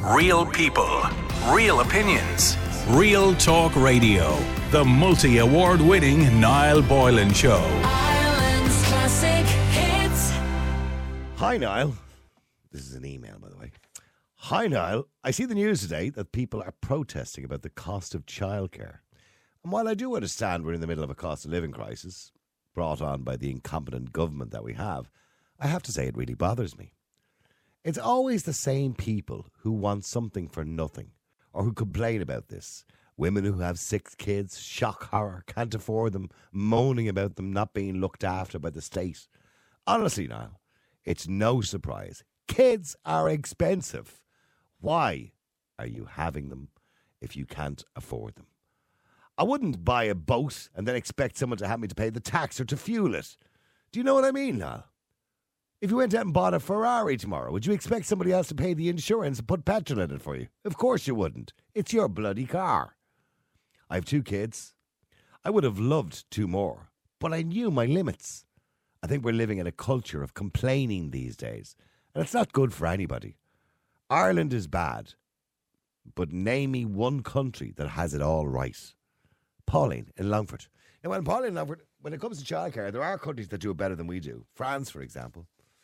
Real people, real opinions. Real Talk Radio. The multi-award winning Niall Boylan Show. Ireland's classic hits. Hi, Niall. This is an email, by the way. Hi, Niall. I see the news today that people are protesting about the cost of childcare. And while I do understand we're in the middle of a cost of living crisis brought on by the incompetent government that we have, I have to say it really bothers me. It's always the same people who want something for nothing or who complain about this. Women who have 6 kids, shock horror, can't afford them, moaning about them not being looked after by the state. Honestly, Niall, it's no surprise. Kids are expensive. Why are you having them if you can't afford them? I wouldn't buy a boat and then expect someone to have me to pay the tax or to fuel it. Do you know what I mean, Niall? If you went out and bought a Ferrari tomorrow, would you expect somebody else to pay the insurance and put petrol in it for you? Of course you wouldn't. It's your bloody car. I have 2 kids. I would have loved 2 more, but I knew my limits. I think we're living in a culture of complaining these days, and it's not good for anybody. Ireland is bad, but name me one country that has it all right. Pauline in Longford. Now, Pauline in Longford, when it comes to childcare, there are countries that do it better than we do. France, for example.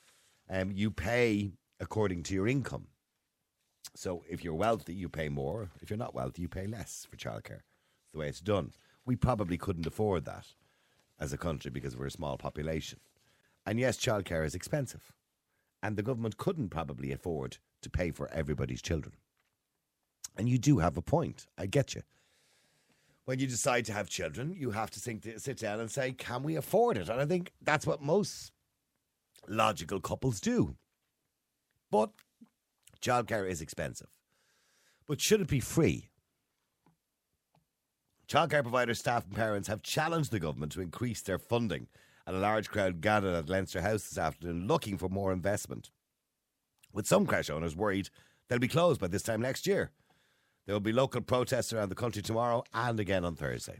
You pay according to your income. So if you're wealthy, you pay more. If you're not wealthy, you pay less for childcare. It's the way it's done. We probably couldn't afford that as a country because we're a small population. And yes, childcare is expensive. And the government couldn't probably afford to pay for everybody's children. And you do have a point. I get you. When you decide to have children, you have to sit down and say, can we afford it? And I think that's what most logical couples do. But childcare is expensive. But should it be free? Childcare providers, staff and parents have challenged the government to increase their funding, and a large crowd gathered at Leinster House this afternoon looking for more investment, with some creche owners worried they'll be closed by this time next year. There will be local protests around the country tomorrow and again on Thursday.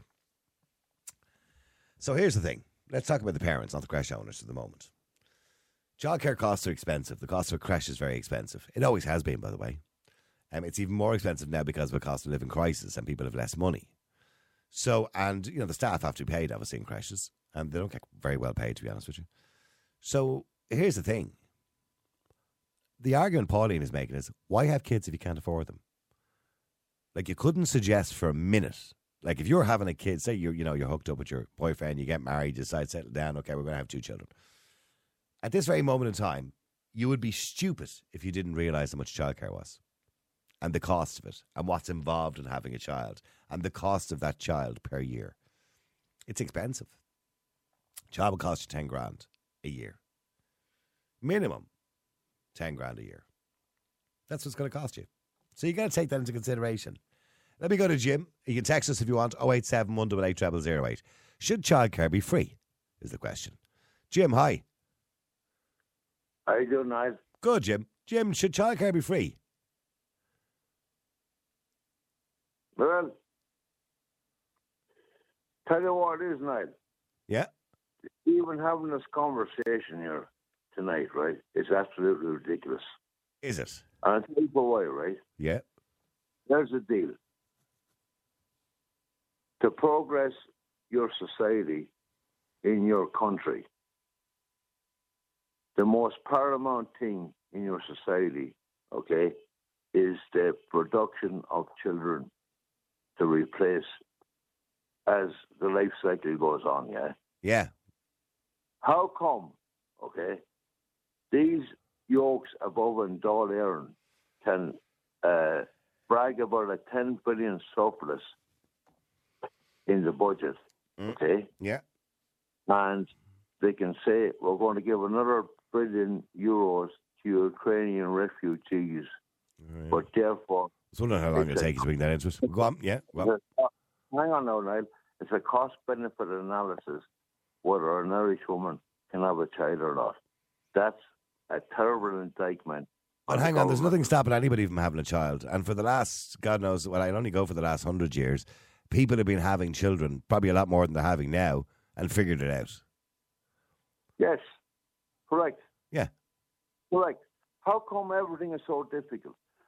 So here's the thing. Let's talk about the parents, not the creche owners at the moment. Childcare costs are expensive. The cost of a creche is very expensive. It always has been, by the way. It's even more expensive now because of a cost of living crisis and people have less money. So, and, you know, the staff have to be paid, obviously, in creches. And they don't get very well paid, to be honest with you. So here's the thing. The argument Pauline is making is, why have kids if you can't afford them? Like, you couldn't suggest for a minute, like if you're having a kid, say you're hooked up with your boyfriend, you get married, you decide to settle down, okay, we're going to have 2 children. At this very moment in time, you would be stupid if you didn't realise how much childcare was and the cost of it and what's involved in having a child and the cost of that child per year. It's expensive. Child will cost you 10 grand a year. Minimum 10 grand a year. That's what's going to cost you. So you got to take that into consideration. Let me go to Jim. You can text us if you want, 087 188 0008. Should childcare be free, is the question. Jim, hi. How you doing, Niall? Good, Jim. Jim, should childcare be free? Well, tell you what it is, Niall. Yeah. Even having this conversation here tonight, right, is absolutely ridiculous. Is it? And I'll tell you why, right? Yeah. There's the deal. To progress your society in your country, the most paramount thing in your society, okay, is the production of children to replace as the life cycle goes on, yeah? Yeah. How come, okay, these yokes above and Dáil Éireann can brag about a 10 billion surplus in the budget, okay? Yeah. And they can say, we're going to give another €1 billion to Ukrainian refugees, but therefore... I was wondering how long it'll take you to bring that into it. Go on, yeah. Well. Hang on now, Niall. It's a cost-benefit analysis whether an Irish woman can have a child or not. That's a terrible indictment. But hang on, there's nothing stopping anybody from having a child. And for the last, God knows, well, I'll only go for the last 100 years, people have been having children, probably a lot more than they're having now, and figured it out. Yes, correct. Yeah. Correct. How come everything is so difficult?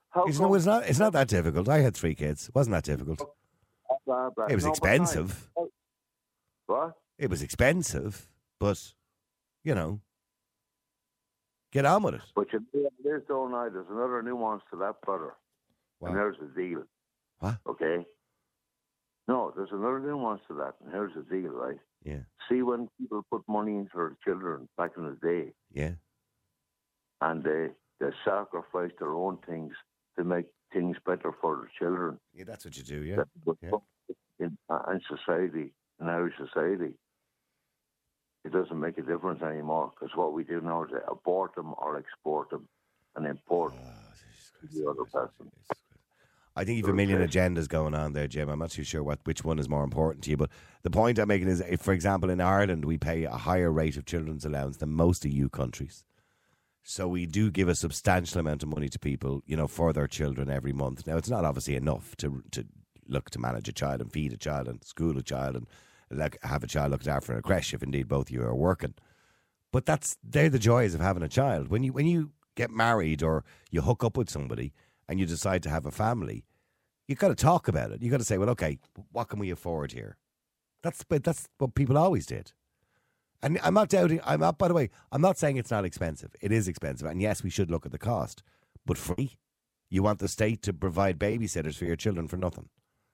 How It's, come? no, it's not that difficult. I had 3 kids. It wasn't that difficult. It was expensive. What? It was expensive, but, you know, get on with it. But there's there's another nuance to that, brother. Wow. And there's the deal. What? Okay? No, there's another nuance to that, and here's the deal, right? Yeah, See, when people put money into their children back in the day, yeah. and they sacrifice their own things to make things better for their children. Yeah, that's what you do, yeah. In society, in our society, it doesn't make a difference anymore, because what we do now is abort them or export them and import the other person. I think you've a million agendas going on there, Jim. I'm not too sure which one is more important to you, but the point I'm making is, if, for example, in Ireland, we pay a higher rate of children's allowance than most EU countries. So we do give a substantial amount of money to people, you know, for their children every month. Now, it's not obviously enough to look to manage a child and feed a child and school a child and have a child looked after in a creche if indeed both of you are working. But they're the joys of having a child. When you get married or you hook up with somebody and you decide to have a family, you've got to talk about it. You've got to say, well, okay, what can we afford here? That's what people always did. And I'm not doubting, by the way, I'm not saying it's not expensive. It is expensive. And yes, we should look at the cost. But free? You want the state to provide babysitters for your children for nothing?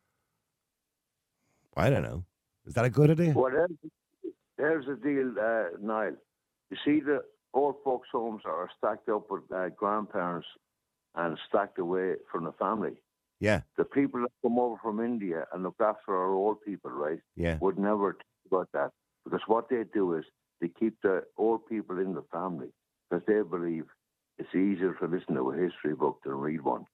I don't know. Is that a good idea? Well, there's the deal, Niall. You see, the old folks' homes are stacked up with grandparents and stacked away from the family. Yeah. The people that come over from India and look after our old people, right, Yeah. would never think about that. Because what they do is they keep the old people in the family because they believe it's easier to listen to a history book than read one.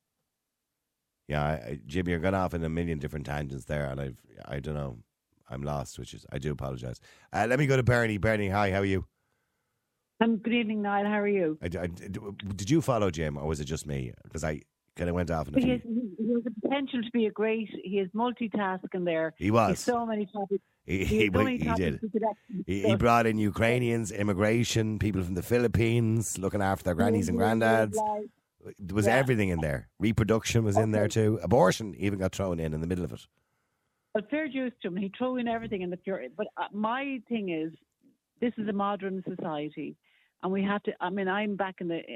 Yeah, Jim, you're going off in a million different tangents there, and I don't know. I'm lost, I do apologise. Let me go to Bernie. Bernie, hi, how are you? Good evening, Niall. How are you? Did you follow Jim, or was it just me? Because I kind of went off in a He few. has the potential to be he is multitasking there. He was. He has so many topics. He did. He brought in Ukrainians, immigration, people from the Philippines, looking after their grannies and granddads. There was everything in there. Reproduction was in there too. Abortion even got thrown in the middle of it. Well, fair dues to him. He threw in everything in the pure. But my thing is, this is a modern society. And we have to, I'm back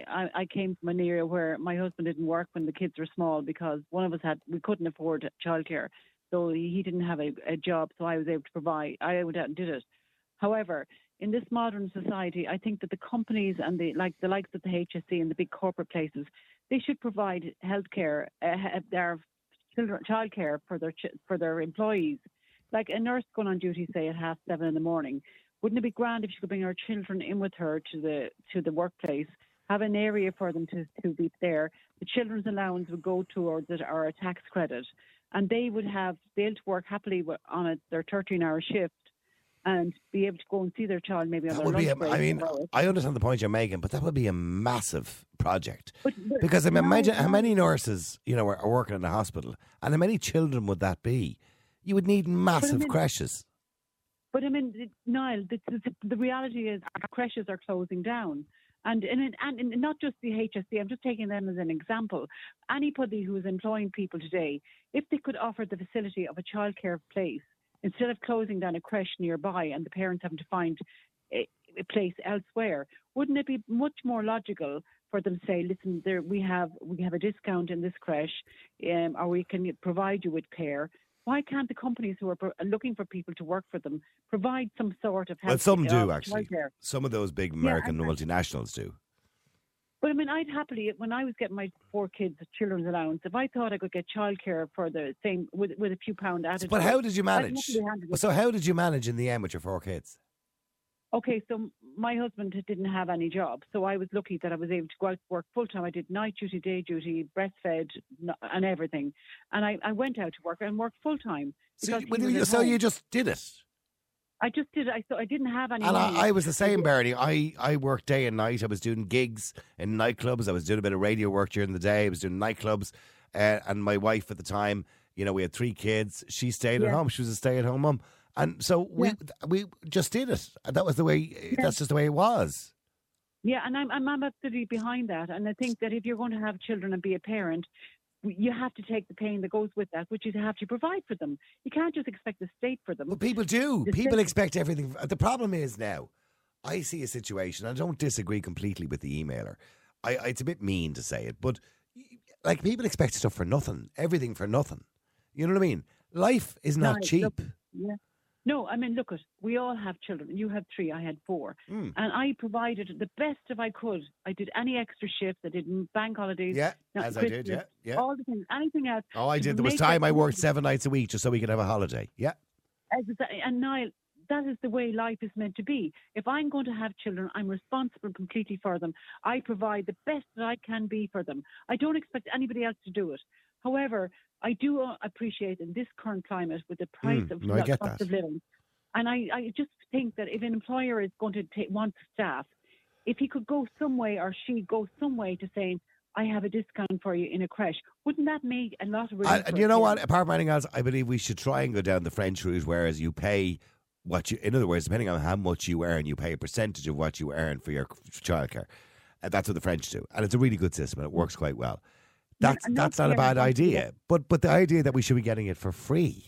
I came from an area where my husband didn't work when the kids were small because one of us we couldn't afford childcare. So he didn't have a job, so I was able to provide. I went out and did it. However, in this modern society, I think that the companies and the likes of the HSE and the big corporate places, they should provide healthcare, their childcare for their employees. Like a nurse going on duty, say at 7:30 in the morning. Wouldn't it be grand if she could bring her children in with her to the workplace, have an area for them to be there? The children's allowance would go towards it or a tax credit, and they would be able to work happily on their 13-hour shift and be able to go and see their child maybe on their lunch break. I understand the point you're making, but that would be a massive project. Because imagine how many nurses, are working in a hospital, and how many children would that be? You would need massive creches. But Niall, the reality is creches are closing down. And not just the HSC, I'm just taking them as an example. Anybody who is employing people today, if they could offer the facility of a childcare place, instead of closing down a creche nearby and the parents having to find a place elsewhere, wouldn't it be much more logical for them to say, listen, we have a discount in this creche, or we can provide you with care? Why can't the companies who are looking for people to work for them provide some sort of help? Well, some do, actually. Some of those big American multinationals do. But I'd happily, when I was getting my 4 kids' children's allowance, if I thought I could get childcare for the same, with a few pound added. But how did you manage? So how did you manage in the end with your 4 kids? Okay, so my husband didn't have any job, so I was lucky that I was able to go out to work full time. I did night duty, day duty, breastfed, and everything. And I went out to work and worked full time. So you just did it? I just did it. I didn't have any. And I was the same, Bernie. I worked day and night. I was doing gigs in nightclubs. I was doing a bit of radio work during the day. I was doing nightclubs. And my wife at the time, we had 3 kids. She stayed at home. She was a stay-at-home mum. And so we just did it. That was the way. That's just the way it was. Yeah, and I'm absolutely behind that. And I think that if you're going to have children and be a parent, you have to take the pain that goes with that, which is you have to provide for them. You can't just expect the state for them. But people do. The People state- expect everything. The problem is now, I see a situation, I don't disagree completely with the emailer. It's a bit mean to say it, but like people expect stuff for nothing, everything for nothing. You know what I mean? Life is not No, cheap. look, yeah. No, I mean, look, we all have children. You had 3, I had 4. And I provided the best if I could. I did any extra shifts. I did bank holidays. Yeah, not as I did, Christmas, yeah. All the things, anything else. Oh, I to did. There was make time it I worked work. 7 nights a week just so we could have a holiday. Yeah. And Niall, that is the way life is meant to be. If I'm going to have children, I'm responsible completely for them. I provide the best that I can be for them. I don't expect anybody else to do it. However, I do appreciate in this current climate with the price of no, I get cost that. of living. And I just think that if an employer is going to want staff, if he could go some way or she go some way to saying, I have a discount for you in a creche, wouldn't that make a lot of relief? And you know what? Apart from anything else, I believe we should try and go down the French route, whereas you pay what you, in other words, depending on how much you earn, you pay a percentage of what you earn for your childcare. That's what the French do. And it's a really good system and it works quite well. That's not a bad idea. But the idea that we should be getting it for free.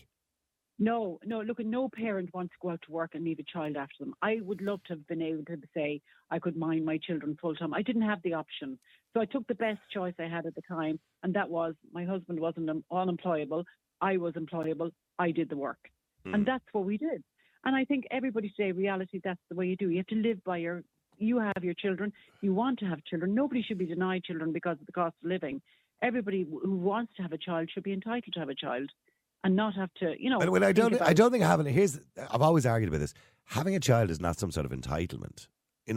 No, look, no parent wants to go out to work and leave a child after them. I would love to have been able to say I could mind my children full time. I didn't have the option. So I took the best choice I had at the time, and that was my husband wasn't unemployable. I was employable. I did the work. And that's what we did. And I think everybody today, reality, that's the way you do. You have to live by you have your children. You want to have children. Nobody should be denied children because of the cost of living. Everybody who wants to have a child should be entitled to have a child. And not have to, Well, I don't think having I've always argued about this. Having a child is not some sort of entitlement.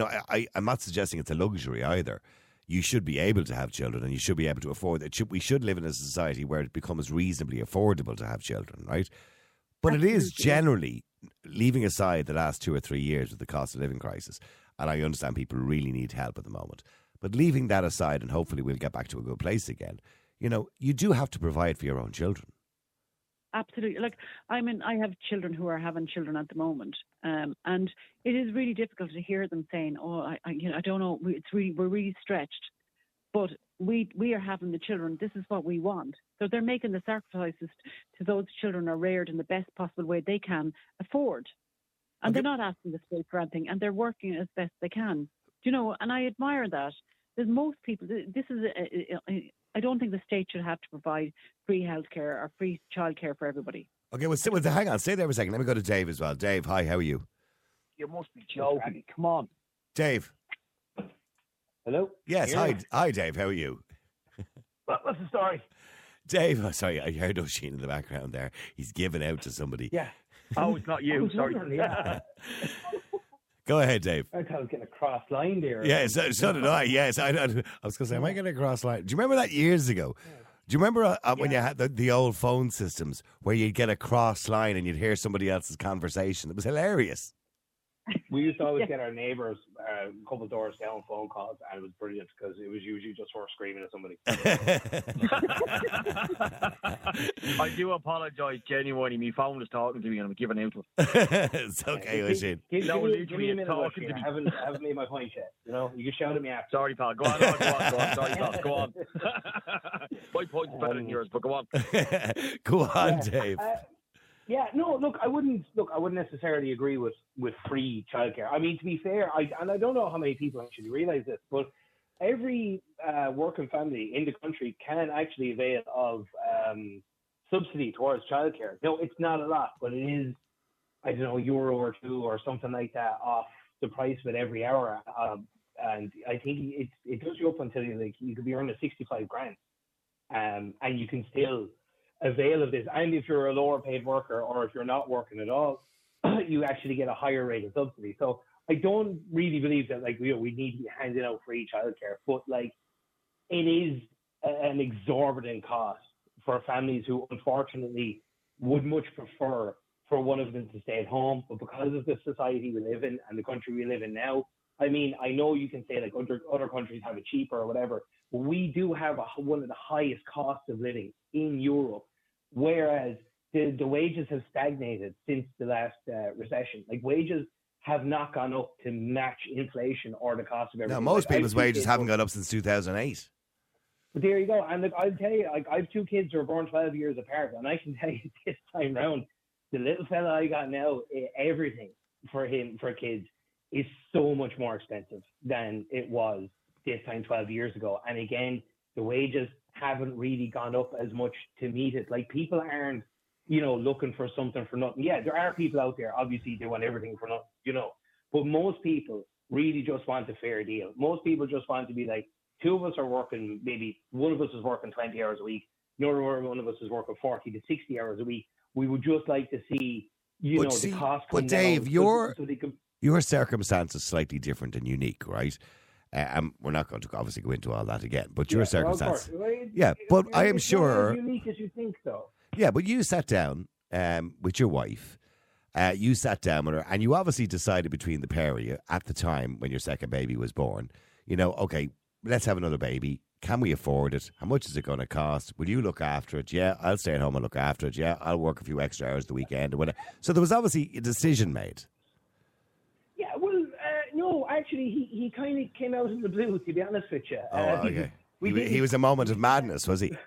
I'm not suggesting it's a luxury either. You should be able to have children, and you should be able to afford it. We should live in a society where it becomes reasonably affordable to have children, right? But Absolutely. It is generally, leaving aside the last 2 or 3 years with the cost of living crisis, and I understand people really need help at the moment. But leaving that aside, and hopefully we'll get back to a good place again. You do have to provide for your own children. Absolutely. Like, I have children who are having children at the moment, and it is really difficult to hear them saying, "Oh, I don't know. We're really stretched, but we are having the children. This is what we want." So they're making the sacrifices to those children are reared in the best possible way they can afford, and they're not asking the state for anything, and they're working as best they can. And I admire that. There's most people. This is I don't think the state should have to provide free healthcare or free childcare for everybody. Okay, well, hang on. Stay there for a second. Let me go to Dave as well. Dave, hi, how are you? You must be joking. Come on. Dave. Hello? Yes, hi, Dave, how are you? What's the story? Dave, sorry, I heard Oisin in the background there. He's giving out to somebody. Yeah. Oh, it's not you, sorry. Yeah. Go ahead, Dave. I thought I was getting a cross line there. Yeah, so did I. Yes, I was going to say, am I getting a cross line? Do you remember that years ago? Do you remember when you had the old phone systems where you'd get a cross line and you'd hear somebody else's conversation? It was hilarious. We used to always get our neighbours a couple of doors down phone calls, and it was brilliant because it was usually just her screaming at somebody. I do apologise genuinely. My phone was talking to me and I'm giving out to it. It's okay, Oisin. Give me a minute, talking to me. I haven't made my point yet. You can shout at me after. Sorry, pal. Go on. Sorry, pal. Go on. My point's better than yours, but go on. Go on, Dave. Yeah, no, look, I wouldn't necessarily agree with free childcare. I mean, to be fair, I don't know how many people actually realise this, but every working family in the country can actually avail of subsidy towards childcare. No, it's not a lot, but it is, I don't know, €1 or €2 or something like that off the price of it every hour. And I think it does you up until you could be earning 65 grand, and you can still avail of this. And if you're a lower paid worker or if you're not working at all, you actually get a higher rate of subsidy. So I don't really believe that we need to be handing out free childcare, but it is an exorbitant cost for families who unfortunately would much prefer for one of them to stay at home. But because of the society we live in and the country we live in now, I mean, I know you can say other countries have it cheaper or whatever, but we do have one of the highest costs of living in Europe, whereas the wages have stagnated since the last recession. Wages have not gone up to match inflation or the cost of everything. Now, most Like, people's I have two wages kids, haven't gone up since 2008. But there you go. And look, I'll tell you, like, I have two kids who are born 12 years apart, and I can tell you this time round, the little fella I got now, everything for kids is so much more expensive than it was this time 12 years ago. And again, the wages haven't really gone up as much to meet it. Like, people aren't, looking for something for nothing. Yeah, there are people out there, obviously, they want everything for nothing, but most people really just want a fair deal. Most people just want to be like, two of us are working, maybe one of us is working 20 hours a week, another one of us is working 40 to 60 hours a week. We would just like to see, the cost come But Dave, down your circumstance is slightly different and unique, right? We're not going to obviously go into all that again, but your circumstance. But I am sure. As unique as you think, though. Yeah, but you sat down with your wife. You sat down with her, and you obviously decided between the pair of you at the time when your second baby was born. Okay, let's have another baby. Can we afford it? How much is it going to cost? Will you look after it? Yeah, I'll stay at home and look after it. Yeah, I'll work a few extra hours the weekend or whatever. So there was obviously a decision made. Yeah, well, no, actually, he kind of came out of the blue, to be honest with you. Okay. He was a moment of madness, was he?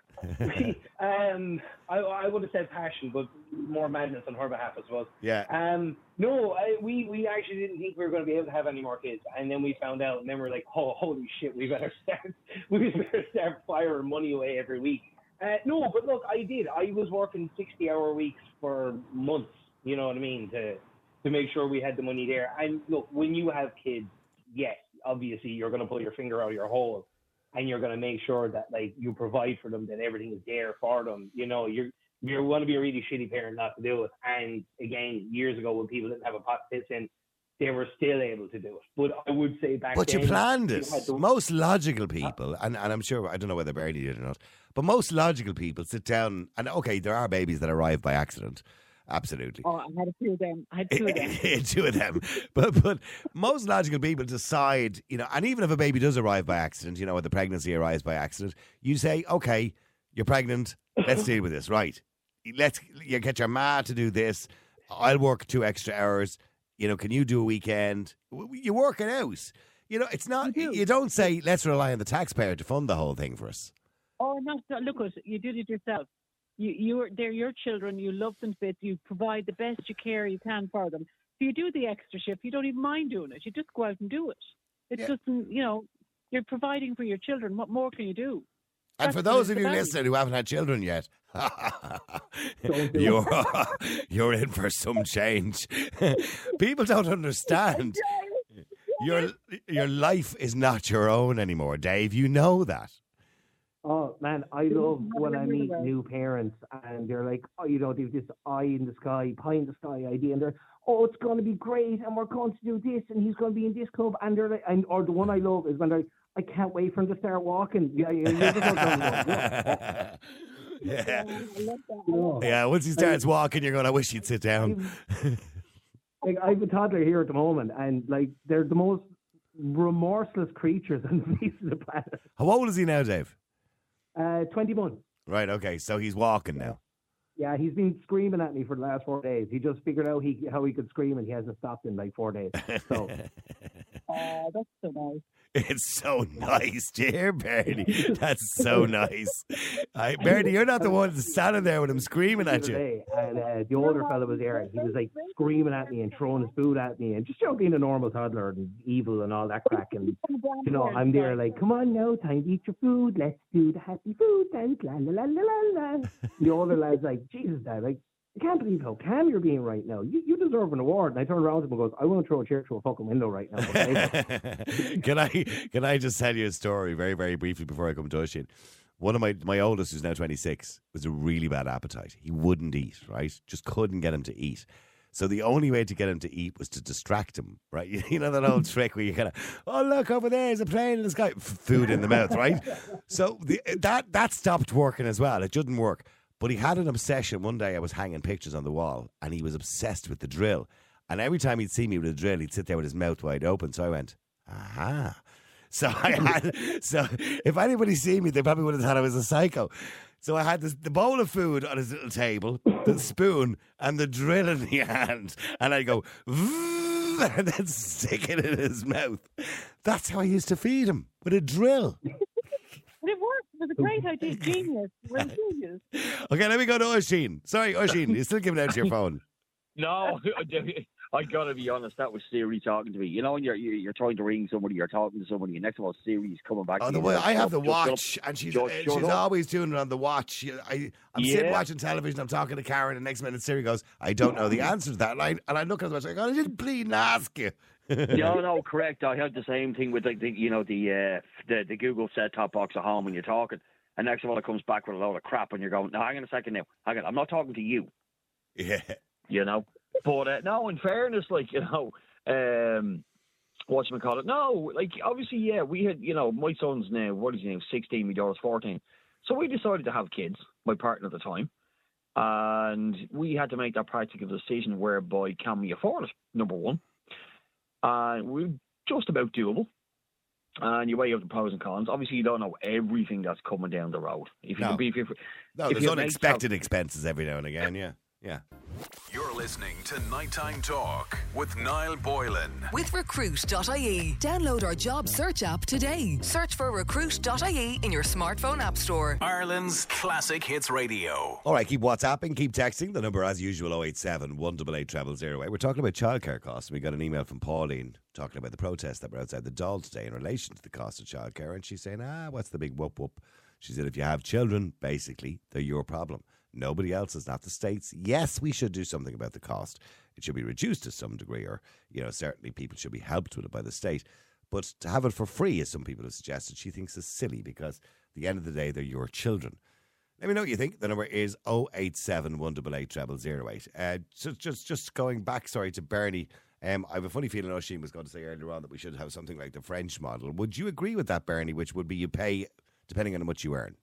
I would have said passion, but more madness on her behalf, I suppose. Yeah. No, we actually didn't think we were going to be able to have any more kids, and then we found out, and then we're like, oh, holy shit, we better start firing money away every week. No, but look, I did. I was working 60-hour weeks for months. You know what I mean? To make sure we had the money there. And look, when you have kids, yes, obviously you're going to pull your finger out of your hole. And you're going to make sure that, like, you provide for them, that everything is there for them. You're going to be a really shitty parent not to do it. And again, years ago when people didn't have a pot to piss in, they were still able to do it. But I would say back then... But you planned it. Most logical people, and I'm sure, I don't know whether Bernie did or not, but most logical people sit down, and okay, there are babies that arrive by accident. Absolutely. Oh, I had a few of them. Two of them. But most logical people decide, and even if a baby does arrive by accident, or the pregnancy arrives by accident, you say, okay, you're pregnant, let's deal with this, right? You get your ma to do this, I'll work 2 extra hours, can you do a weekend? You work it out. It's not, you don't say, let's rely on the taxpayer to fund the whole thing for us. Oh, no, look, you did it yourself. They're your children. You love them to bits. You provide the best care you can for them. So you do the extra shift. You don't even mind doing it. You just go out and do it. It doesn't, you're providing for your children. What more can you do? And for those of you listening who haven't had children yet, you're in for some change. People don't understand. Your life is not your own anymore, Dave. You know that. Oh, man, I love when I meet new parents and they're like, they have this pie in the sky idea, and they're, oh, it's going to be great, and we're going to do this, and he's going to be in this club, and they're like, or the one I love is when they're, I can't wait for him to start walking. Yeah, once he starts walking, you're going to wish he'd sit down. Like, I have a toddler here at the moment, and like, they're the most remorseless creatures on the face of the planet. How old is he now, Dave? 21. Right, okay, so he's walking now. Yeah, he's been screaming at me for the last 4 days. He just figured out how he could scream, and he hasn't stopped in like 4 days. So, that's so nice. It's so nice, dear Bernie. That's so nice. Bernie, you're not the one standing there with him screaming at you. And the older fella was there, and he was like screaming at me and throwing his food at me, and just being a normal toddler and evil and all that crack. And I'm there like, come on now, time to eat your food. Let's do the happy food dance. La la la la la la. The older lad's like, Jesus, Dad, like, I can't believe how calm you're being right now. You deserve an award. And I turn around to him and goes, I won't throw a chair through a fucking window right now. Can I just tell you a story very, very briefly before I come to Oisin? One of my oldest, who's now 26, was a really bad appetite. He wouldn't eat, right? Just couldn't get him to eat. So the only way to get him to eat was to distract him, right? You know that old trick where you kind of, oh, look, over there is a plane in the sky. Food in the mouth, right? So that stopped working as well. It didn't work. But he had an obsession. One day I was hanging pictures on the wall and he was obsessed with the drill. And every time he'd see me with a drill, he'd sit there with his mouth wide open. So I went, aha. So if anybody seen me, they probably would have thought I was a psycho. So I had the bowl of food on his little table, the spoon, and the drill in the hand. And I'd go, and then stick it in his mouth. That's how I used to feed him, with a drill. But it worked. It was a great idea. Genius. We're genius. Okay, let me go to Oisín. Sorry, Oisín, you're still giving out your phone. No, I gotta be honest. That was Siri talking to me. You know, when you're trying to ring somebody, you're talking to somebody, and next of all, Siri's coming back. Oh, to the you. way I have the Just shut watch, up. and she's Just shut up. always doing it on the watch. I'm sitting watching television. I'm talking to Karen, and next minute Siri goes, "I don't know the answer to that," and I look at the watch. I go, "I didn't bleeding ask you." No, correct. I had the same thing with the Google set-top box at home when you're talking, and next of all, it comes back with a load of crap, and you're going, "No, hang on a second now. Hang on, I'm not talking to you." Yeah. You know. But no, in fairness, like, you know, whatchamacallit? No, like, obviously, yeah, we had, you know, my son's now, what is his name, 16, my daughter's 14. So we decided to have kids, my partner at the time. And we had to make that practical decision whereby can we afford it, number one. And we're just about doable. And you weigh up the pros and cons. Obviously, you don't know everything that's coming down the road. If you No. can be, There's unexpected expenses every now and again, yeah. You're listening to Nighttime Talk with Niall Boylan. With Recruit.ie. Download our job search app today. Search for Recruit.ie in your smartphone app store. Ireland's classic hits radio. All right, keep WhatsApping, keep texting. The number, as usual, 087 188 0008. We're talking about childcare costs. We got an email from Pauline talking about the protests that were outside the Dáil today in relation to the cost of childcare. And she's saying, what's the big whoop whoop? She said, if you have children, basically, they're your problem. Nobody else's, not the states. Yes, we should do something about the cost. It should be reduced to some degree, or, you know, certainly people should be helped with it by the state. But to have it for free, as some people have suggested, she thinks is silly, because at the end of the day, they're your children. Let me know what you think. The number is 087 188 0008. Just going back, to Bernie. I have a funny feeling Oisín was going to say earlier on that we should have something like the French model. Would you agree with that, Bernie, which would be you pay depending on how much you earn?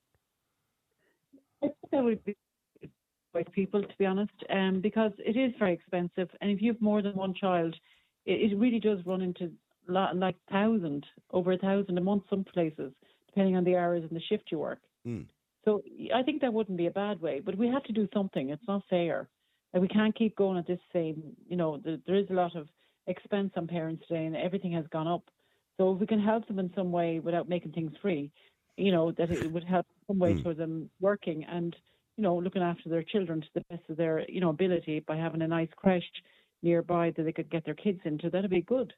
I think that would be by people, to be honest, because it is very expensive. And if you have more than one child, it really does run into like over 1,000 a month, some places, depending on the hours and the shift you work. So I think that wouldn't be a bad way, but we have to do something. It's not fair. Like, we can't keep going at this same, you know, there is a lot of expense on parents today and everything has gone up. So if we can help them in some way without making things free, you know, that it would help some way for them working and, you know, looking after their children to the best of their, you know, ability by having a nice creche nearby that they could get their kids into. That'd be good.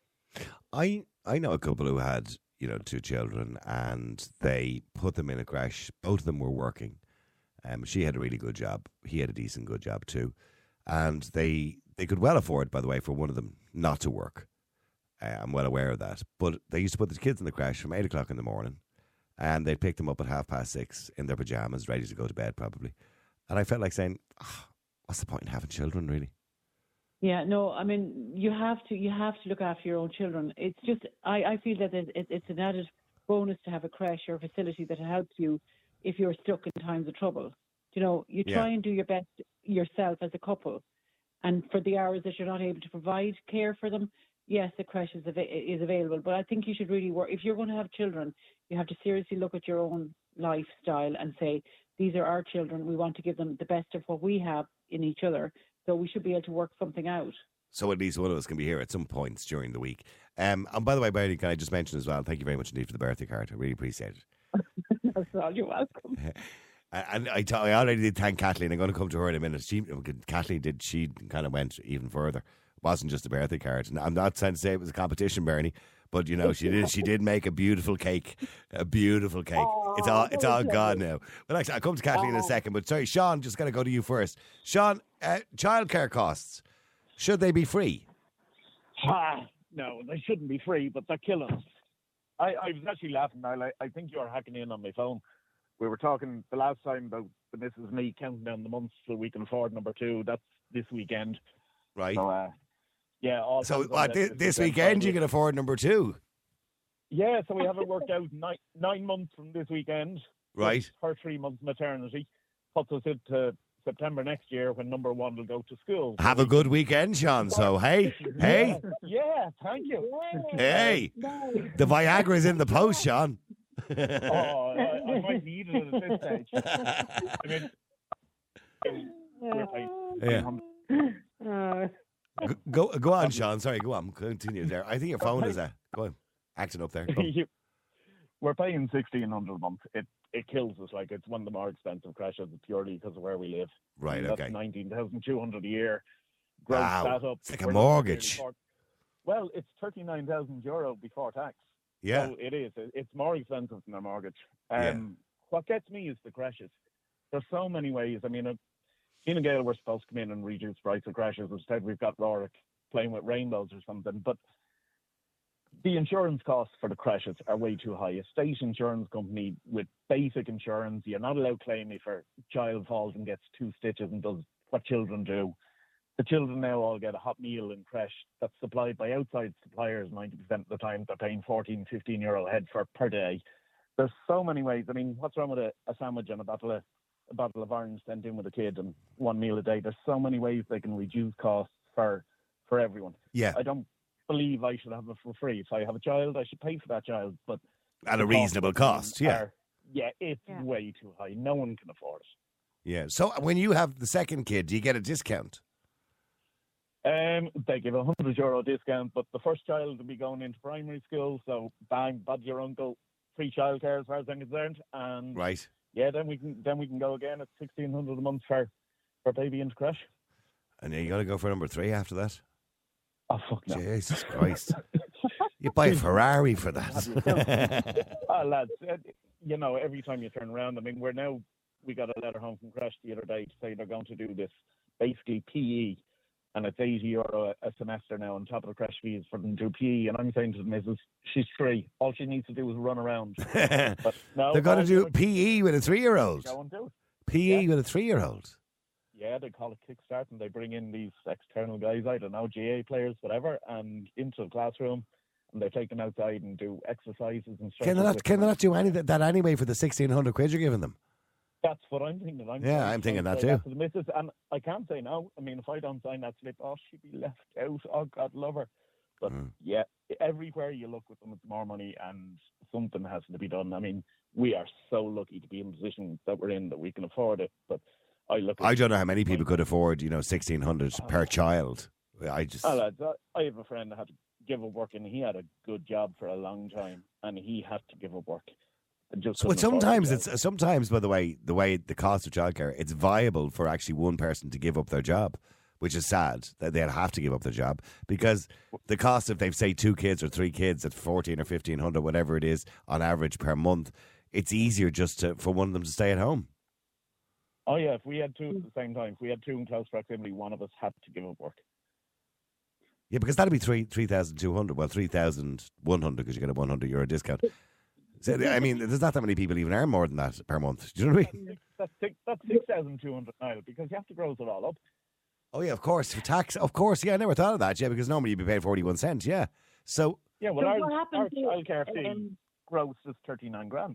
I know a couple who had, you know, 2 children, and they put them in a creche. Both of them were working. She had a really good job. He had a decent good job too. And they could well afford, by the way, for one of them not to work. I'm well aware of that. But they used to put the kids in the creche from 8 o'clock in the morning, and they'd pick them up at 6:30 in their pajamas, ready to go to bed probably. And I felt like saying, what's the point in having children, really? Yeah, no, I mean, you have to look after your own children. It's just, I feel that it's an added bonus to have a creche or a facility that helps you if you're stuck in times of trouble. You know, you try and do your best yourself as a couple. And for the hours that you're not able to provide care for them, yes, the creche is available. But I think you should really work. If you're going to have children, you have to seriously look at your own lifestyle and say, these are our children. We want to give them the best of what we have in each other. So we should be able to work something out. So at least one of us can be here at some points during the week. And by the way, Barry, can I just mention as well, thank you very much indeed for the birthday card. I really appreciate it. That's all. You're welcome. And I already did thank Kathleen. I'm going to come to her in a minute. Kathleen she kind of went even further. It wasn't just a birthday card. And I'm not trying to say it was a competition, Bernie, but you know, she did make a beautiful cake. A beautiful cake. Oh, it's all gone now. But actually, I'll come to Kathleen in a second. But sorry, Sean, just got to go to you first. Sean, childcare costs, should they be free? No, they shouldn't be free, but they're killing us. I was actually laughing, Niall. I think you were hacking in on my phone. We were talking the last time about the missus and me counting down the months so we can afford number 2. That's this weekend. Right. So, So this weekend you can afford number 2? Yeah, so we have it worked out 9 months from this weekend. Right. Her 3 months maternity puts us into September next year when number 1 will go to school. Have a good weekend, Sean. So, hey. Yeah, thank you. Hey. The Viagra's in the post, Sean. I might need it at this stage. I mean, Go on, Sean. Sorry, go on. Continue there. I think your phone is go on, acting up there. Go on. We're paying $1,600 a month. It kills us. Like, it's one of the more expensive crashes purely because of where we live. Right. That's Okay. $19,200 a year. Gross Wow. that up. It's like a mortgage. Well, it's €39,000 before tax. Yeah. So it is. It's more expensive than a mortgage. Yeah. What gets me is the crashes. There's so many ways. I mean, Fine Gael were supposed to come in and reduce the price of crashes. Instead, we've got Rorick playing with rainbows or something. But the insurance costs for the crashes are way too high. A state insurance company with basic insurance, you're not allowed to claim if a child falls and gets 2 stitches and does what children do. The children now all get a hot meal in crash that's supplied by outside suppliers 90% of the time. They're paying €14, €15 a head per day. There's so many ways. I mean, what's wrong with a sandwich and a bottle of orange sent in with a kid and 1 meal a day? There's so many ways they can reduce costs for everyone. Yeah. I don't believe I should have it for free. If I have a child, I should pay for that child, but At a reasonable cost, yeah. It's way too high. No one can afford it. Yeah. So when you have the second kid, do you get a discount? They give a €100 discount, but the first child will be going into primary school, so bang, Bob's your uncle, free childcare as far as I'm concerned, and Right. yeah, then we can go again at $1,600 a month for baby into crash. And you got to go for number 3 after that. Oh fuck no! Jesus Christ! You buy a Ferrari for that. Oh lads, every time you turn around, I mean, we got a letter home from crash the other day to say they're going to do this basically PE. And it's €80 a semester now on top of the crash fees for them to do PE. And I'm saying to the missus, she's 3. All she needs to do is run around. But no, They're going to do PE with a 3-year-old. Go and do it. PE with a 3-year-old. Yeah, they call it Kickstart, and they bring in these external guys, I don't know, GA players, whatever, and into the classroom, and they take them outside and do exercises and stuff. Can they not do any that anyway for the £1,600 you're giving them? That's what I'm thinking. I'm thinking that too. To the missus, and I can't say no. I mean, if I don't sign that slip, she'd be left out. Oh, God love her. But yeah, everywhere you look with them, it's more money, and something has to be done. I mean, we are so lucky to be in the position that we're in that we can afford it. But I don't know how many people could afford, $1,600 per child. I have a friend that had to give up work, and he had a good job for a long time, and he had to give up work. Sometimes, by the way, the cost of childcare, it's viable for actually one person to give up their job, which is sad that they'd have to give up their job because the cost if they've say 2 kids or 3 kids at 14 or 1,500, whatever it is on average per month, it's easier just for one of them to stay at home. Oh yeah, if we had 2 at the same time, if we had 2 in close proximity, one of us had to give up work. Yeah, because that'd be 3,200. Well, 3,100 because you get a €100 discount. So, I mean, there's not that many people even earn more than that per month. Do you know what I mean? That's 6,200 now because you have to gross it all up. Oh yeah, of course for tax. Of course, yeah. I never thought of that. Yeah, because normally you'd be paid 41 cents. Yeah. So yeah, well, our childcare fee gross is 39 grand.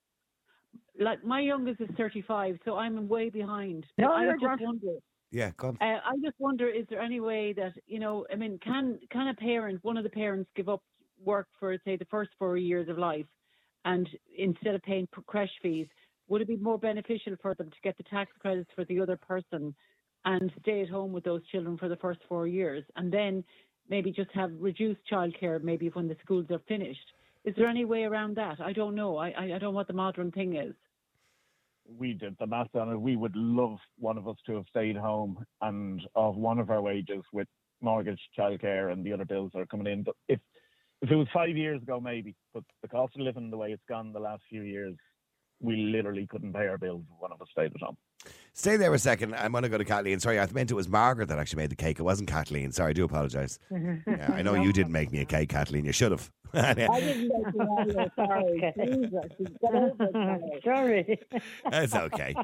Like my youngest is 35, so I'm way behind. No, I just wonder. Yeah, come. I just wonder, is there any way that I mean, can one of the parents give up work for say the first 4 years of life? And instead of paying crash fees, would it be more beneficial for them to get the tax credits for the other person and stay at home with those children for the first 4 years and then maybe just have reduced childcare maybe when the schools are finished? Is there any way around that? I don't know. I don't know what the modern thing is. We did the math on it. We would love one of us to have stayed home and of one of our wages with mortgage, childcare and the other bills that are coming in. But if it was 5 years ago, maybe, but the cost of living the way it's gone the last few years, we literally couldn't pay our bills if one of us stayed at home. Stay there a second. I'm going to go to Kathleen. Sorry, I meant it was Margaret that actually made the cake. It wasn't Kathleen. Sorry, I do apologise. Yeah, I know you didn't make me a cake, Kathleen. You should have. I didn't make you either. Sorry. Jesus. Get over it. Sorry. That's okay.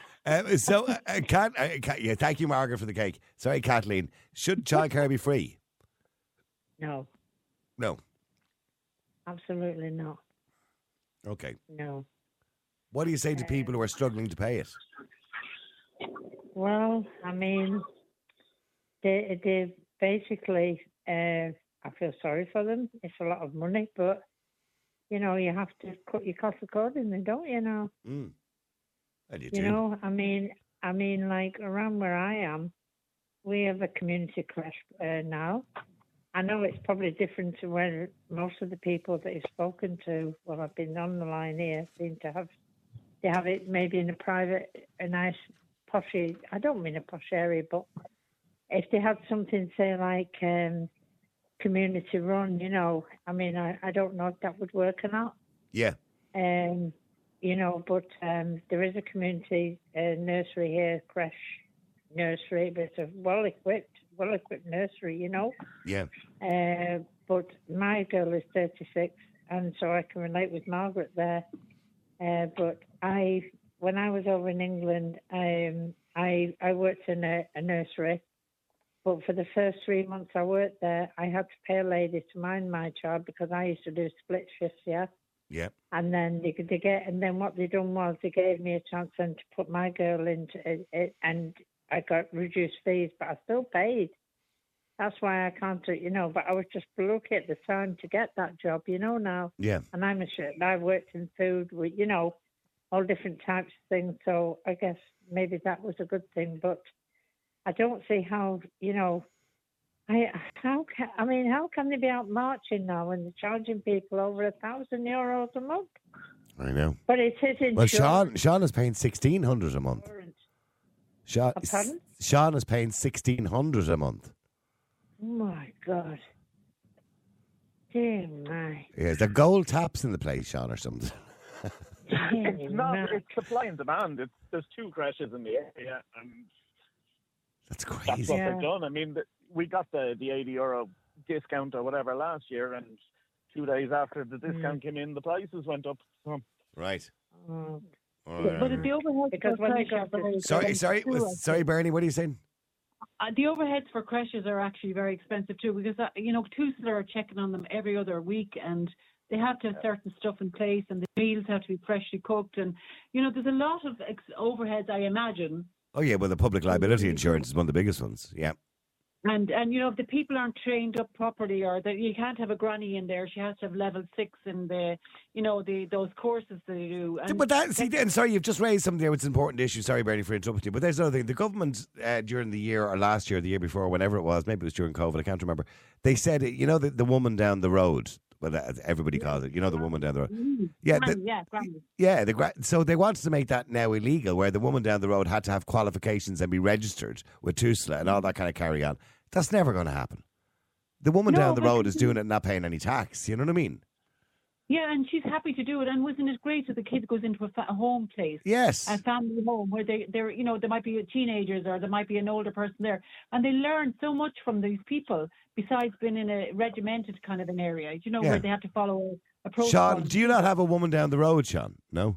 Thank you, Margaret, for the cake. Sorry, Kathleen. Should childcare be free? No. No. Absolutely not. Okay. No. What do you say to people who are struggling to pay it? Well, I mean, they basically, I feel sorry for them. It's a lot of money, but, you have to cut your costs accordingly, don't you know? Mm. Well, you do. I mean, like around where I am, we have a community creche now. I know it's probably different to where most of the people that you've spoken to, well, I've been on the line here, seem to have, they have it maybe in a nice poshy, I don't mean a posh area, but if they had something, say, like community run, I mean, I don't know if that would work or not. Yeah. But there is a community nursery here, creche nursery, but it's a well-equipped nursery, Yeah. But my girl is 36, and so I can relate with Margaret there. But when I was over in England, I worked in a nursery. But for the first 3 months I worked there, I had to pay a lady to mind my child because I used to do split shifts, yeah. Yeah. And then and then what they done was they gave me a chance then to put my girl into it, and I got reduced fees, but I still paid. That's why I can't do it, but I was just lucky at the time to get that job, now. Yeah. And I worked in food with, all different types of things, so I guess maybe that was a good thing, but I don't see how, how can they be out marching now when they're charging people over €1,000 a month? I know. But it is insurance. Well, Sean is paying $1,600 a month. Pardon? Sean is paying $1,600 a month. Oh my God. Dear my. Yeah, the gold taps in the place, Sean, or something. It's not. It's supply and demand. There's 2 creches in the area, and that's crazy. That's what they've done. I mean, we got the €80 discount or whatever last year, and 2 days after the discount came in, the prices went up. Right. But the overheads because for creches Sorry, Bernie, what are you saying? The overheads for creches are actually very expensive too, because Tusla are checking on them every other week, and they have to have certain stuff in place, and the meals have to be freshly cooked, and there's a lot of overheads, I imagine. Oh yeah, well the public liability insurance is one of the biggest ones. Yeah. And if the people aren't trained up properly, or that you can't have a granny in there, she has to have level 6 in those courses that they do. And sorry, you've just raised something there which is an important issue. Sorry, Bernie, for interrupting you. But there's another thing. The government during the year or last year, the year before, whenever it was, maybe it was during COVID, I can't remember. They said, the woman down the road. Well, everybody calls it. The woman down the road. Yeah, so they wanted to make that now illegal, where the woman down the road had to have qualifications and be registered with Tusla and all that kind of carry on. That's never going to happen. The woman down the road is doing it and not paying any tax. You know what I mean? Yeah, and she's happy to do it. And wasn't it great that the kid goes into a home place? Yes. A family home where they're there might be teenagers or there might be an older person there. And they learn so much from these people besides being in a regimented kind of an area, where they have to follow a protocol. Sean, do you not have a woman down the road, Sean? No?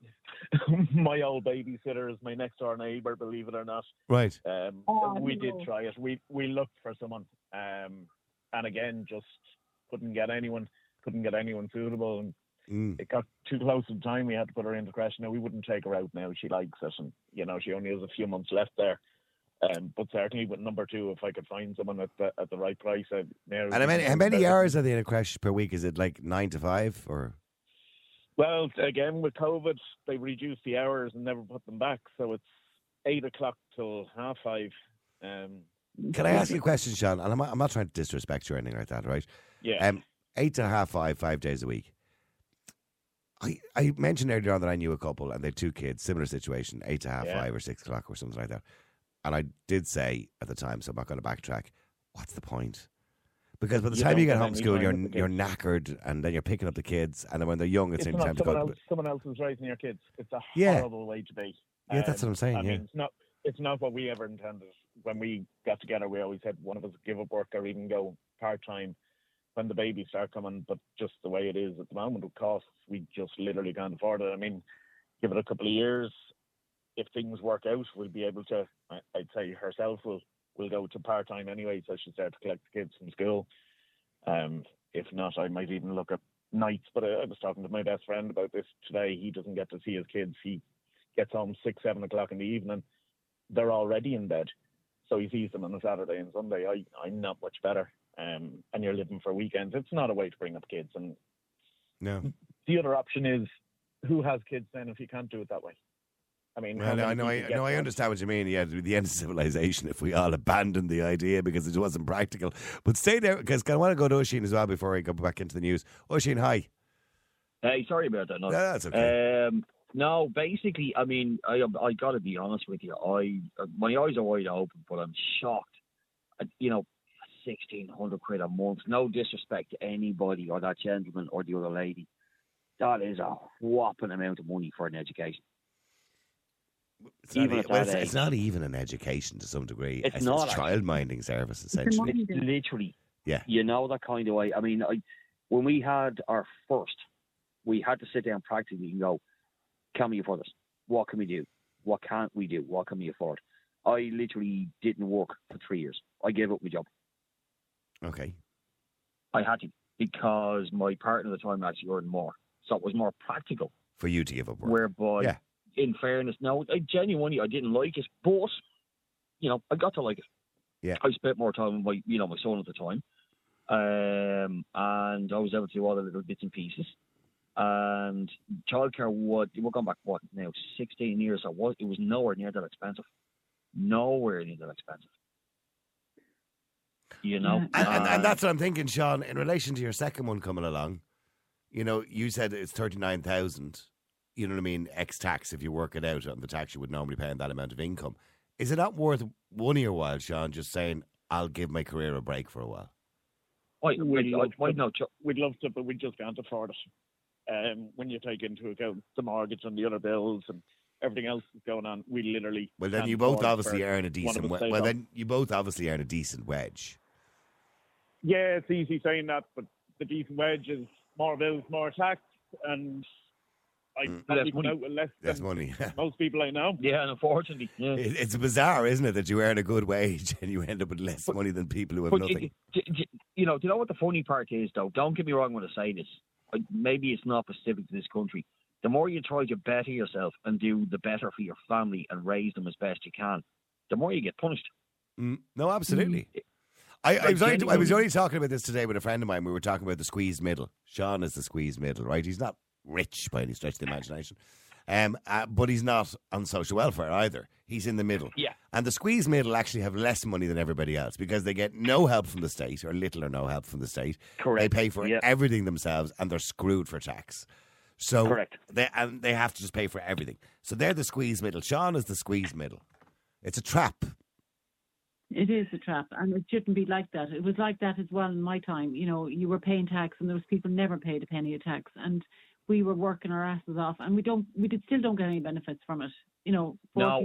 My old babysitter is my next door neighbour, believe it or not. Right. We did try it. We looked for someone, and again, just couldn't get anyone suitable, and it got too close to the time. We had to put her into creche. Now we wouldn't take her out now. She likes it, and she only has a few months left there. But certainly with number 2, if I could find someone at the right price. And how many hours are they in a creche per week? Is it like 9 to 5 or? Well, again, with COVID, they reduced the hours and never put them back. So it's 8 o'clock till 5:30. Can I ask you a question, Sean? And I'm not trying to disrespect you or anything like that, right? Yeah. 8 to 5:30, 5 days a week. I mentioned earlier on that I knew a couple and they had 2 kids, similar situation, 8 to 5:30 or 6 o'clock or something like that. And I did say at the time, so I'm not going to backtrack, what's the point? Because by the time you get home from school, you're knackered, and then you're picking up the kids, and then when they're young, it's time to go. Someone else is raising your kids. It's a horrible way to be. Yeah, that's what I'm saying. I mean, it's not what we ever intended. When we got together, we always said one of us would give up work or even go part-time when the babies start coming. But just the way it is at the moment with costs, we just literally can't afford it. I mean, give it a couple of years. If things work out, we'll be able to. I'd say herself will go to part-time anyway, so she'll start to collect the kids from school. If not, I might even look at nights. But I was talking to my best friend about this today. He doesn't get to see his kids. He gets home 6, 7 o'clock in the evening. They're already in bed. So he sees them on a Saturday and Sunday. I'm not much better. And you're living for weekends. It's not a way to bring up kids. And no. The other option is, who has kids then if you can't do it that way? I mean, Well, I understand what you mean. Yeah, the end of civilization if we all abandoned the idea because it wasn't practical. But stay there because I want to go to Oisin as well before I go back into the news. Oisin, hi. Hey, sorry about that. No, that's okay. No, basically, I mean, I got to be honest with you. My eyes are wide open, but I'm shocked. You know, 1,600 quid a month. No disrespect to anybody or that gentleman or the other lady. That is a whopping amount of money for an education. It's not even an education to some degree. It's not a child-minding service, essentially. It's literally, yeah. You know, that kind of way. I mean, when we had our first, we had to sit down practically and go, can we afford this? What can we do? What can't we do? What can we afford? I literally didn't work for 3 years. I gave up my job. Okay. I had to because my partner at the time actually earned more. So it was more practical. For you to give up work. Whereby, in fairness, no, genuinely, I didn't like it. But, you know, I got to like it. Yeah. I spent more time with my son at the time. And I was able to do all the little bits and pieces. And childcare, we're going back, 16 years. It was nowhere near that expensive. Nowhere near that expensive. You know? And that's what I'm thinking, Sean, in relation to your second one coming along. You know, you said it's 39,000. You know what I mean? Ex-tax, if you work it out on the tax you would normally pay on that amount of income. Is it not worth one of your while, Sean, just saying, I'll give my career a break for a while? We'd love to, but we just can't afford it. When you take into account the mortgage and the other bills and everything else that's going on, we literally. Well, then you both obviously earn a decent. You both obviously earn a decent wedge. Yeah, it's easy saying that, but the decent wedge is more bills, more tax, and I probably come out with less money. Most people I know. Yeah, and unfortunately, it's bizarre, isn't it, that you earn a good wage and you end up with less money than people who have nothing. Do you know what the funny part is, though? Don't get me wrong when I say this. Maybe it's not specific to this country. The more you try to better yourself and do the better for your family and raise them as best you can, the more you get punished. No, absolutely. I was only talking about this today with a friend of mine. We were talking about the squeezed middle. Sean is the squeezed middle, right? He's not rich by any stretch of the imagination. But he's not on social welfare either. He's in the middle. Yeah. And the squeezed middle actually have less money than everybody else because they get no help from the state or little or no help from the state. Correct. They pay for everything themselves and they're screwed for tax. So correct. They have to just pay for everything. So they're the squeezed middle. Sean is the squeezed middle. It's a trap. It is a trap, and it shouldn't be like that. It was like that as well in my time. You know, you were paying tax, and those people never paid a penny of tax, and we were working our asses off, and we still don't get any benefits from it. You know,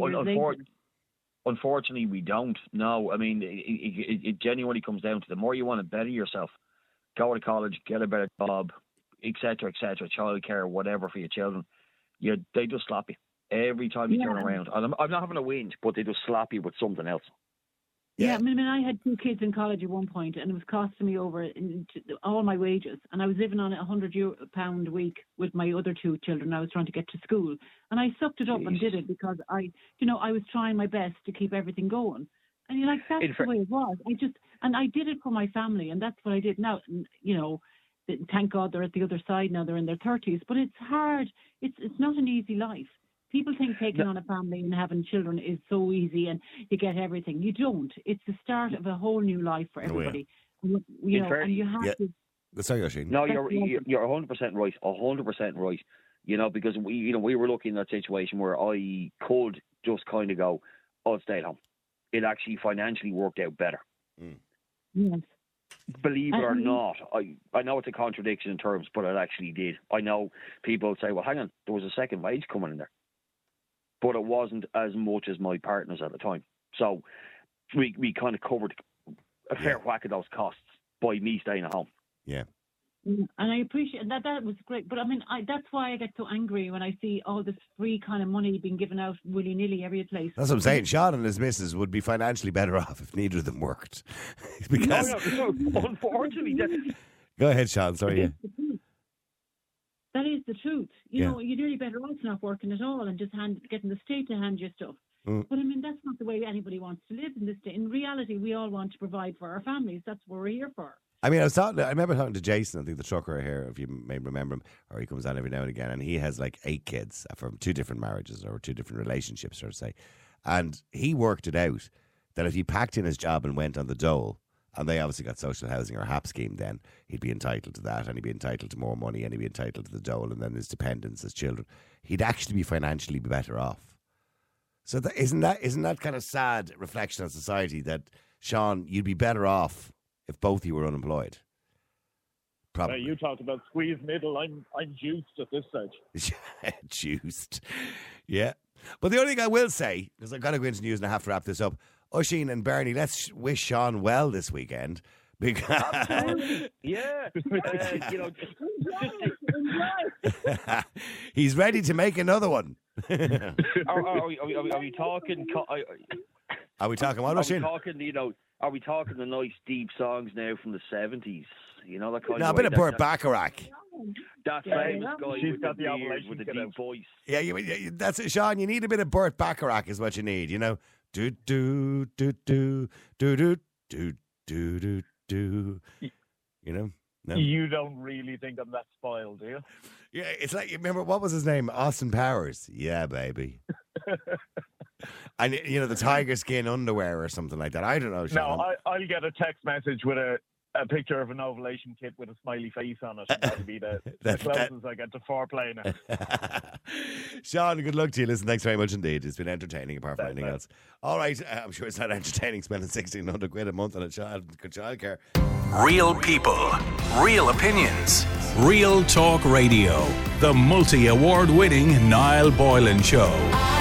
unfortunately, we don't. No, I mean, it genuinely comes down to the more you want to better yourself, go to college, get a better job, etc., childcare, whatever for your children. They just slap you every time you turn around. And I'm not having a whinge, but they just slap you with something else. Yeah, I mean, I had 2 kids in college at one point, and it was costing me over all my wages. And I was living on £100 a week with my other 2 children. I was trying to get to school, and I sucked it up and did it because I was trying my best to keep everything going. And you're like, that's the way it was. I did it for my family, and that's what I did. Now, you know, thank God they're at the other side now. They're in their 30s, but it's hard. It's not an easy life. People think taking on a family and having children is so easy and you get everything. You don't. It's the start of a whole new life for everybody. And you have to. Sorry, Oisin. No, you're 100% right. 100% right. You know, because we were looking at that situation where I could just kind of go, I'll stay at home. It actually financially worked out better. Yes. Believe it or not, I know it's a contradiction in terms, but it actually did. I know people say, well, hang on, there was a second wage coming in there. But it wasn't as much as my partners at the time. So we kind of covered a fair whack of those costs by me staying at home. Yeah. And I appreciate that. That was great. But I mean, that's why I get so angry when I see all this free kind of money being given out willy-nilly every place. That's what I'm saying. Sean and his missus would be financially better off if neither of them worked. Because no, unfortunately. Go ahead, Sean. Sorry. That is the truth. You know, you're really better off not working at all and just getting the state to hand you stuff. But I mean, that's not the way anybody wants to live in this day. In reality, we all want to provide for our families. That's what we're here for. I mean, I remember talking to Jason, I think the trucker here, if you may remember him, or he comes on every now and again, and he has like 8 kids from 2 different marriages or 2 different relationships, so to say. And he worked it out that if he packed in his job and went on the dole, and they obviously got social housing or HAP scheme then, he'd be entitled to that, and he'd be entitled to more money, and he'd be entitled to the dole, and then his dependents, his children. He'd actually be financially better off. So isn't that kind of sad reflection on society that, Sean, you'd be better off if both of you were unemployed? Probably. You talked about squeeze middle. I'm juiced at this stage. Juiced. Yeah. But the only thing I will say, because I've got to go into news and I have to wrap this up, Oisín and Bernie, let's wish Sean well this weekend. Because yeah. He's ready to make another one. Are we talking? Are we talking what, Oisín? Are we talking the nice deep songs now from the 70s? You know, that kind no, of a bit of Burt Bacharach. That famous guy with the beard, with the deep voice. Yeah, that's it, Sean. You need a bit of Burt Bacharach is what you need, you know. Do do do do do do do do do do. You know? No? You don't really think I'm that spoiled, do you? Yeah, it's like, you remember, what was his name? Austin Powers. Yeah, baby. And, you know, the tiger skin underwear or something like that. I don't know, Sean. No, I'll get a text message with a picture of an ovulation kit with a smiley face on it. That'll be the closest I get to foreplay now. Sean, good luck to you. Listen, thanks very much indeed. It's been entertaining apart from anything else. All right, I'm sure it's not entertaining spending £1,600 a month on good childcare. Real people, real opinions. Real Talk Radio. The multi-award winning Niall Boylan Show.